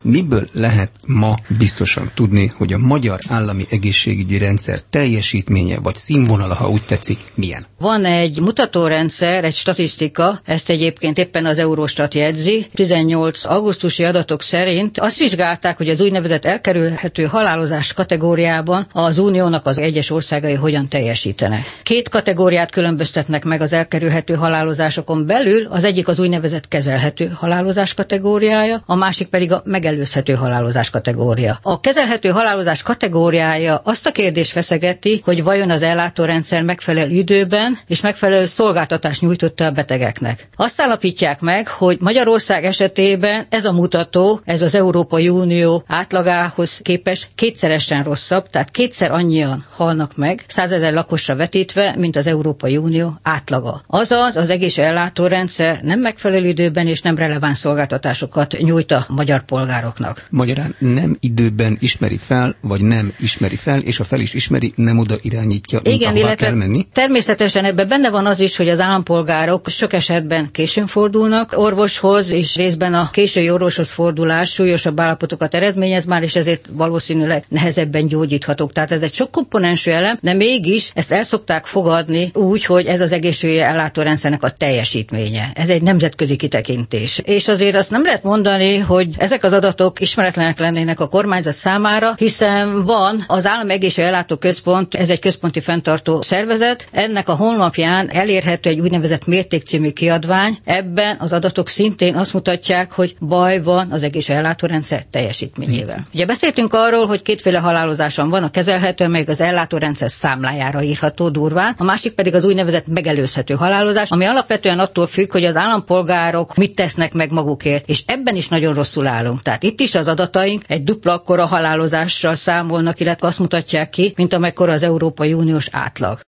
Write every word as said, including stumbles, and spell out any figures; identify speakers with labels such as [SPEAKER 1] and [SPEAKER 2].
[SPEAKER 1] Miből lehet ma biztosan tudni, hogy a magyar állami egészségügyi rendszer teljesítménye vagy színvonala, ha úgy tetszik, milyen?
[SPEAKER 2] Van egy mutatórendszer, egy statisztika, ezt egyébként éppen az Eurostat jegyzi. tizennyolc augusztusi adatok szerint azt vizsgálták, hogy az úgynevezett elkerülhető halálozás kategóriában az uniónak az egyes országai hogyan teljesítenek. Két kategóriát különböztetnek meg az elkerülhető halálozásokon belül, az egyik az úgynevezett kezelhető halálozás kategóriája, a másik pedig a megelőzhető halálozás kategória. A kezelhető halálozás kategóriája azt a kérdést feszegeti, hogy vajon az ellátórendszer megfelelő időben és megfelelő szolgáltatást nyújtotta a betegeknek. Azt állapítják meg, hogy Magyarország esetében ez a mutató, ez az Európai Unió átlagához képest kétszeresen rosszabb, tehát kétszer annyian halnak meg, százezer lakosra vetítve, mint az Európai Unió átlaga. Azaz az egész ellátórendszer nem megfelelő időben és nem releváns szolgáltatásokat nyújt a magyar polgároknak.
[SPEAKER 1] Magyarán nem időben ismeri fel, vagy nem ismeri fel, és ha fel is ismeri, nem oda irányítja, mint
[SPEAKER 2] igen,
[SPEAKER 1] ahová kell menni.
[SPEAKER 2] Természetesen ebben benne van az is, hogy az állampolgárok sok esetben későn fordulnak orvoshoz, és részben a késői orvoshoz fordulás súlyosabb állapotokat eredményez már, és ezért valószínűleg nehezebben gyógyíthatók. Tehát ez egy sok komponensű elem, de mégis ezt el szokták fogadni úgy, hogy ez az egészségügyi ellátórendszernek a teljesítménye. Ez egy nemzetközi kitekintés. És azért azt nem lehet mondani, hogy ezek az adatok ismeretlenek lennének a kormányzat számára, hiszen van az Állami Egészségügyi Ellátó Központ, ez egy központi fenntartó szervezet, ennek a honlapján elérhető egy úgynevezett mérték című kiadvány. Ebben az adatok szintén azt mutatják, hogy baj van az egészségügyi ellátórendszer teljesítményével. Ugye beszéltünk arról, hogy kétféle halálozáson van, a kezelhető, meg az ellátórendszer számlájára írható durván, a másik pedig az úgynevezett megelőzhető halálozás, ami alapvetően attól függ, hogy az állampolgárok mit tesznek meg magukért, és ebben is nagyon rosszul állunk. Tehát itt is az adataink egy dupla akkora halálozással számolnak, illetve azt mutatják ki, mint amekkora az Európai Uniós átlag.